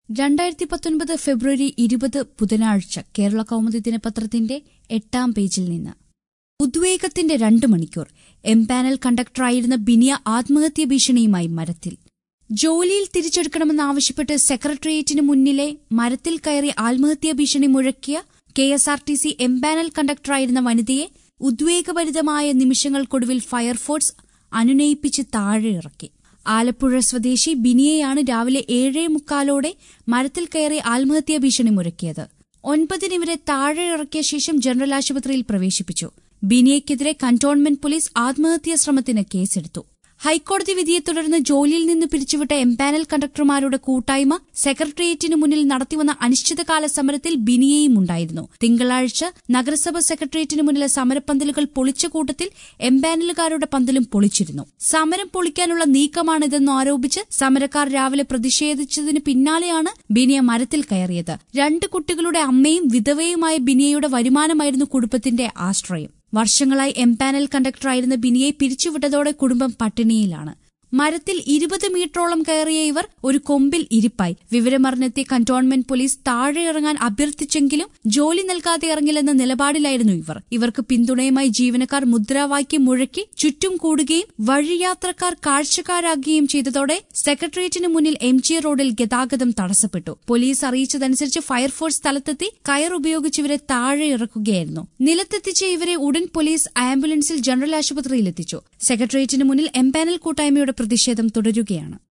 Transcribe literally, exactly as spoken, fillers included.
രണ്ടായിരത്തി പത്തൊൻപത് ഫെബ്രുവരി ഇരുപത് ബുധനാഴ്ച കേരള കൗമുദി ദിനപത്രത്തിന്റെ എട്ടാം പേജിൽ നിന്ന് ഉദ്വേഗത്തിന്റെ രണ്ടു മണിക്കൂർ എംപാനൽ കണ്ടക്ടറായിരുന്ന ബിനിയ ആത്മഹത്യാ ഭീഷണിയുമായി മരത്തിൽ. ജോലിയിൽ തിരിച്ചെടുക്കണമെന്നാവശ്യപ്പെട്ട് സെക്രട്ടേറിയറ്റിന് മുന്നിലെ മരത്തിൽ കയറി ആത്മഹത്യാ ഭീഷണി മുഴക്കിയ K S R T C empanel കണ്ടക്ടറായിരുന്ന വനിതയെ ഉദ്വേഗഭരിതമായ നിമിഷങ്ങൾക്കൊടുവിൽ ഫയർഫോഴ്സ് അനുനയിപ്പിച്ച് താഴെയിറക്കി. ആലപ്പുഴ സ്വദേശി ബിനിയെയാണ് രാവിലെ ഏഴേ മുക്കാലോടെ മരത്തിൽ കയറി ആത്മഹത്യാ ഭീഷണി മുഴക്കിയത്. ഒൻപതിന് ഇവരെ താഴെ ഇറക്കിയ ശേഷം ജനറൽ ആശുപത്രിയിൽ പ്രവേശിപ്പിച്ചു. ബിനിയയ്ക്കെതിരെ കന്റോൺമെന്റ് പോലീസ് ആത്മഹത്യാ ശ്രമത്തിന് കേസെടുത്തു. ഹൈക്കോടതി വിധിയെ തുടർന്ന് ജോലിയിൽ നിന്ന് പിരിച്ചുവിട്ട എംപാനൽ കണ്ടക്ടർമാരുടെ കൂട്ടായ്മ സെക്രട്ടേറിയറ്റിന് മുന്നിൽ നടത്തിവന്ന അനിശ്ചിതകാല സമരത്തിൽ ബിനിയയും ഉണ്ടായിരുന്നു. തിങ്കളാഴ്ച നഗരസഭ സെക്രട്ടേറിയറ്റിന് മുന്നിലെ സമരപ്പന്തലുകൾ പൊളിച്ച കൂട്ടത്തിൽ എംപാനലുകാരുടെ പന്തലും പൊളിച്ചിരുന്നു. സമരം പൊളിക്കാനുള്ള നീക്കമാണിതെന്ന് ആരോപിച്ച് സമരക്കാർ രാവിലെ പ്രതിഷേധിച്ചതിന് പിന്നാലെയാണ് ബിനിയ മരത്തിൽ കയറിയത്. രണ്ട് കുട്ടികളുടെ അമ്മയും വിധവയുമായ ബിനിയയുടെ വരുമാനമായിരുന്നു കുടുംബത്തിന്റെ ആശ്രയം. വർഷങ്ങളായി എംപാനൽ കണ്ടക്ടറായിരുന്ന ബിനിയെ പിരിച്ചുവിട്ടതോടെ കുടുംബം പട്ടിണിയിലാണ്. മരത്തിൽ ഇരുപത് മീറ്ററോളം കയറിയ ഇവർ ഒരു കൊമ്പിൽ ഇരിപ്പായി. വിവരമറിഞ്ഞെത്തിയ കന്റോൺമെന്റ് പോലീസ് താഴെ ഇറങ്ങാൻ അഭ്യർത്ഥിച്ചെങ്കിലും ജോലി നൽകാതെ ഇറങ്ങില്ലെന്ന നിലപാടിലായിരുന്നു ഇവർ. ഇവർക്ക് പിന്തുണയുമായി ജീവനക്കാർ മുദ്രാവാക്യം മുഴക്കി ചുറ്റും കൂടുകയും വഴിയാത്രക്കാർ കാഴ്ചക്കാരാകുകയും ചെയ്തതോടെ സെക്രട്ടേറിയറ്റിന് മുന്നിൽ എം ജി റോഡിൽ ഗതാഗതം തടസ്സപ്പെട്ടു. പോലീസ് അറിയിച്ചതനുസരിച്ച് ഫയർഫോഴ്സ് സ്ഥലത്തെത്തി കയർ ഉപയോഗിച്ച് ഇവരെ താഴെ ഇറക്കുകയായിരുന്നു. നിലത്തെത്തിച്ച ഇവരെ ഉടൻ പോലീസ് ആംബുലൻസിൽ ജനറൽ ആശുപത്രിയിലെത്തിച്ചു. സെക്രട്ടേറിയറ്റിന് മുന്നിൽ എംപാനൽ കൂട്ടായ്മയുടെ പ്രതിഷേധം തുടരുകയാണ്.